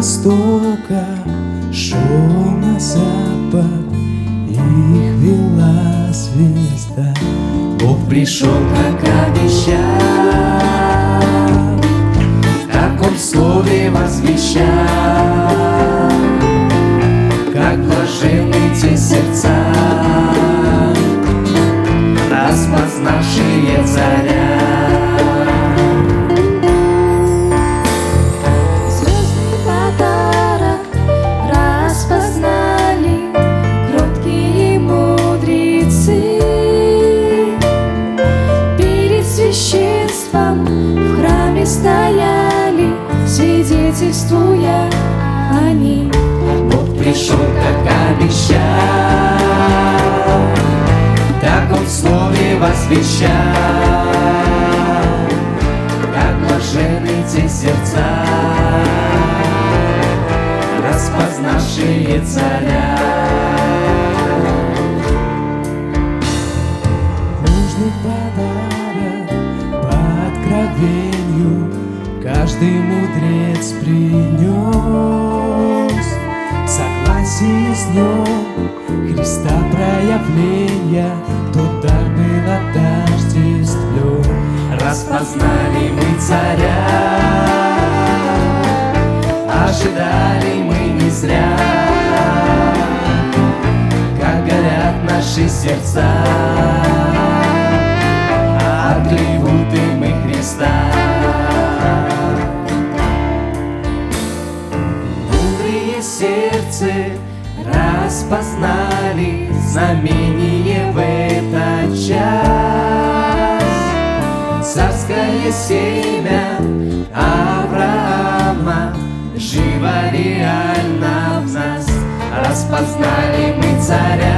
востока шел на запад, их вела звезда. Бог пришел, как обещал, как Он в слове возвещал, как блаженны те сердца, распознавшие царя. Звездный подарок распознали кроткие мудрецы. Перед священством в храме стояли, свидетельствуя они. Бог пришел, как обещал, так Он в слове возвещал, как блаженны те сердца, распознавшие царя. Нужный подарок по откровению каждый мудрец принес. В согласии с днем Христа проявления тот дар был отождествлен. Распознали мы царя, ожидали мы не зря, как горят наши сердца от атрибуты мы Христа. Мудрые сердце распознали знамение в этот час. Царское семя Авраама живо реально в нас. Распознали мы царя,